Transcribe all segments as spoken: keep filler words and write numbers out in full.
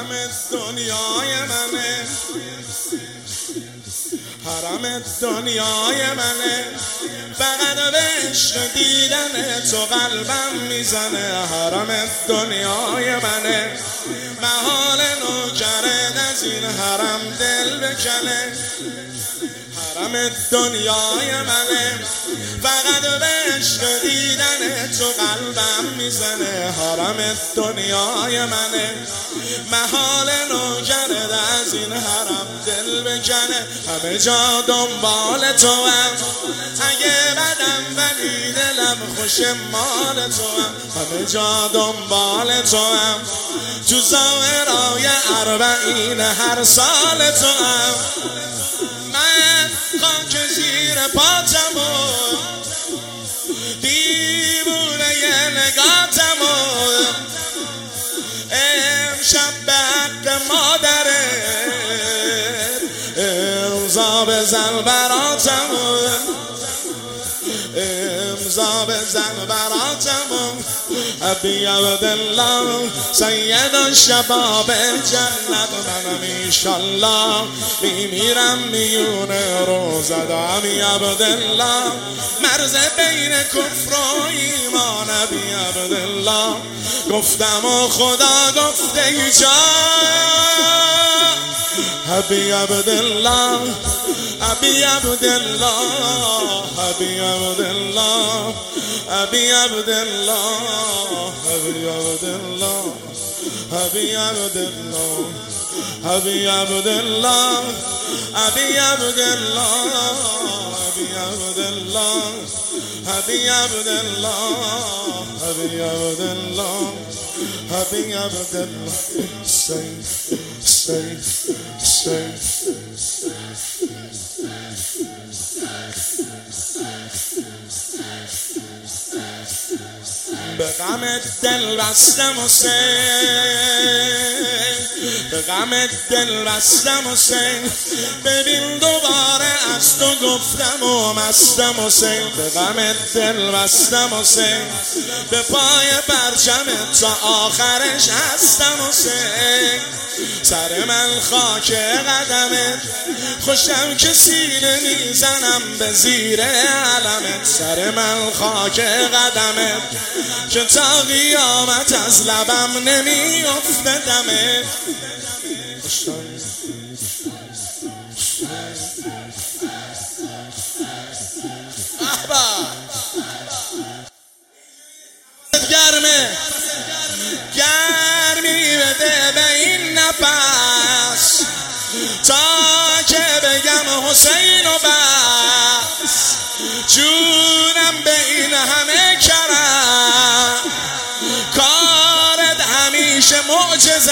حرم دنیای منه، حرم دنیای منه، فقط به عشق دیدن تو قلبم میزنه. حرم دنیای منه، محال نوکرت از این حرم دل بکنه. حرم دنیای منه، فقط به عشق دیدن تو قلبم میزنه. حرم دنیای منه، محال نوکرت از این حرم دل بکنه. همه جا دنبال تو هم، اگه بدم ولی دلم خوش مال تو هم. همه جا دنبال تو هم، تو ظاهرای اربعین هر سال تو هم. من خاک زیر پاتم و دیوونه نگاتم و امشب به حق مادره امضا بزن براتم و امضا بزن براتم. ابی عبدالله سید الشباب جنت، منم ایشالله میمیرم میون روزد. ابی عبدالله مرز بین کفر و ایمان. ابی عبدالله گفتم و خدا گفته ایجا. ابی عبدالله ابی عبدالله ابی عبدالله ابی عبدالله ابی عبدالله ابی عبدالله ابی عبدالله ابی عبدالله ابی عبدالله ابی عبدالله ابی عبدالله ابی عبدالله سیف سیف سیف به غم دل بستم حسین، به غم دل بستم حسین. ببین دوباره از تو گفتم و مستم حسین. به غم دل بستم حسین، به پای پرچم تا آخرش هستم حسین. سر من خاک قدمت، خوشم که سینه میزنم به زیر علمت. سر من خاک قدمت که تا قیامت از لبم نمیافته دمت. گرمه گرمی بده به این نفس تا که بگم حسین و بس. جونم به این همه کرم، کارت همیشه معجزه.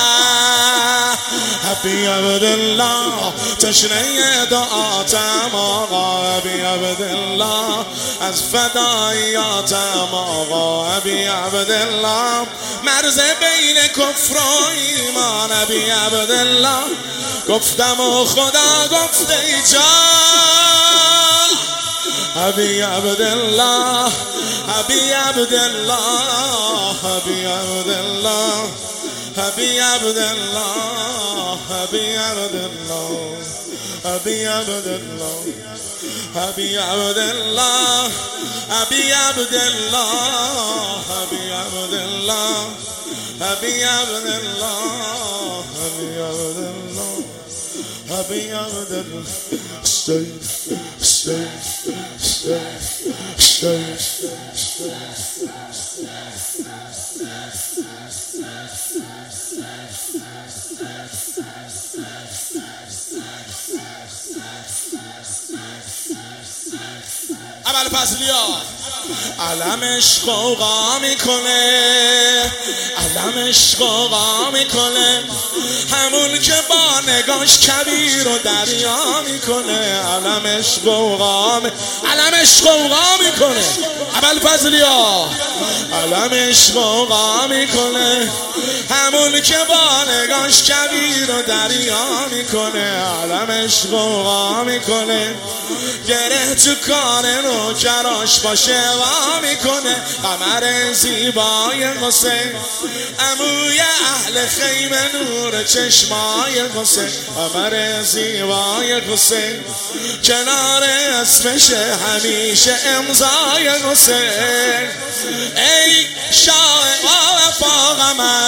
ابی عبدالله تشنه دعاتم آقا. ابی عبدالله از فدایاتم آقا. ابی عبدالله مرز بین کفر و ایمان. ابی عبدالله گفتم و خدا گفته ایجا. ابی عبدالله ابی عبدالله ابی عبدالله ابی عبدالله ابی عبدالله ابی عبدالله ابی عبدالله ابی عبدالله ابی عبدالله ابی عبدالله ابی عبدالله ابی عبدالله. Safe, safe, safe, safe, اول فصلیا علمش قوقا میکنه، علمش قوقا میکنه، همون که با نگاش کبیر و دریا میکنه. علمش قوقا می... علمش قوقا میکنه اول فضلیا. علمش قوقا میکنه، همون که با نگاش کبیر و دریا میکنه. علمش قوقا میکنه، گره تو کار نوکراش باشه وا میکنه قمر زیبای حسین عموی اهل خیمه نور چشمای حسین قمر زیبای حسین کنار اسمش همیشه امضای حسین ای شاه وفا قمر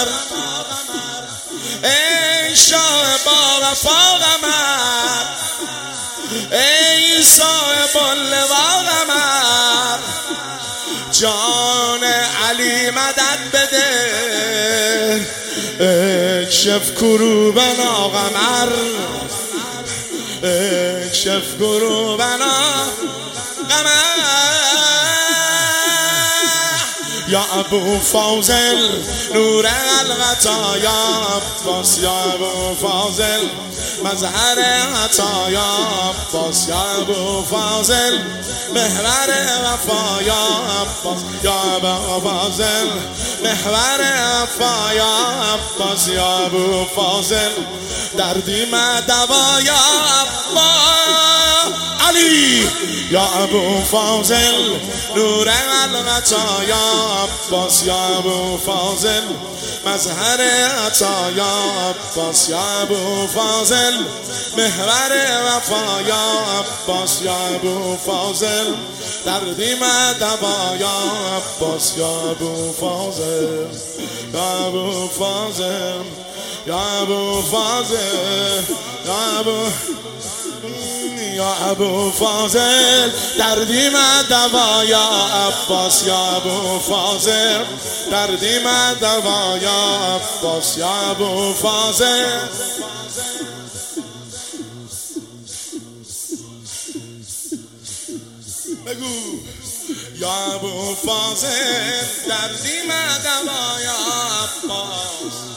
ای شاه با وفا قمر ای صاحب اللوا قمر جان علی مدد بده اکشف کروبنا قمر اکشف کروبنا قمر یا ابو فاضل نور الغطا یا عباس یا ابو فاضل مظهر عطا یا عباس یا ابو فاضل محور وفا یا عباس یا ابو فاضل محور وفا یا عباس یا ابو فاضل دردی مدوا یا عباس علی یا ابو فاضل نور الغطا یا عباس یا ابو فاضل مظهر عطا یا عباس یا ابو فاضل محور وفا یا عباس یا ابو فاضل دردی مدوا یا عباس یا ابو فاضل یا ابو فاضل یا ابو فاضل یا ابو یا ابو فاضل دردی مدوا یا عباس یا ابو فاضل دردی مدوا یا عباس یا ابو فاضل بگو یا ابو فاضل دردی مدوا یا عباس